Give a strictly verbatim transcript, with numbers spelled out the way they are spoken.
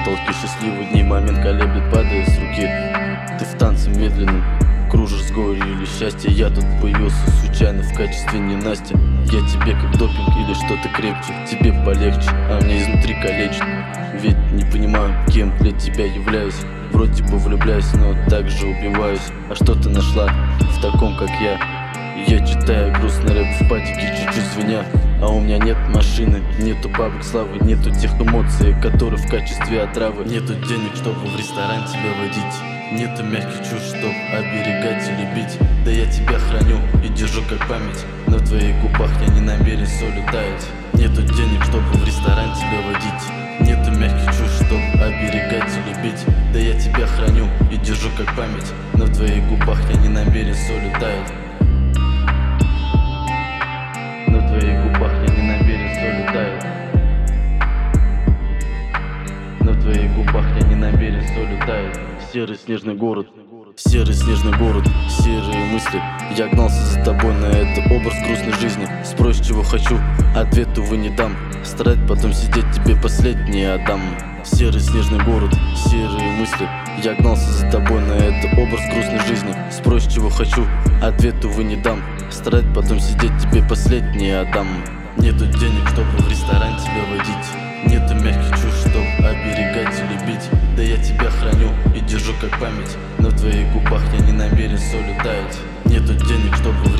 толки счастливые дни, момент колеблет, падает с руки. Ты в танце медленном кружишь с горя или счастья. Я тут появился случайно в качестве ненастья. Я тебе как допинг или что-то крепче. Тебе полегче, а мне изнутри калечит. Ведь не понимаю, кем для тебя являюсь. Вроде бы влюбляюсь, но также убиваюсь. А что ты нашла в таком, как я? Я читаю грустный рэп в патике, чуть-чуть звеня. А у меня нет машины, нету бабок славы, нету тех эмоций, которые в качестве отравы. Нету денег, чтобы в ресторан тебя водить. Нету мягких чувств, чтоб оберегать и любить. Да я тебя храню и держу как память. Но в твоих губах я не намерен солью таять. Нету денег, чтобы в ресторан тебя водить. Нету мягких чувств, чтоб оберегать и любить. Да я тебя храню и держу как память. Но в твоих губах я не намерен солью таять. Но в твоих губах я не намерен солью таять. Но в твоих губах я не намерен солью таять. Серый снежный город, серый снежный город, серые мысли. Я гнался за тобой, на это образ грустной жизни. Спросишь, чего хочу, ответ, увы, не дам. Страдать, потом сидеть, тебе последний отдам. Серый снежный город, серые мысли. Я гнался за тобой, на это образ грустной жизни. Спросишь, чего хочу, ответ, увы, не дам. Страдать, потом сидеть, тебе последний отдам. Нету денег, чтобы в ресторан тебя водить. Нету мягких чувств, чтоб оберегать и любить. Да я тебя храню и держу как память. Но в твоих губах я не намерен солью таять. Нету денег, чтобы в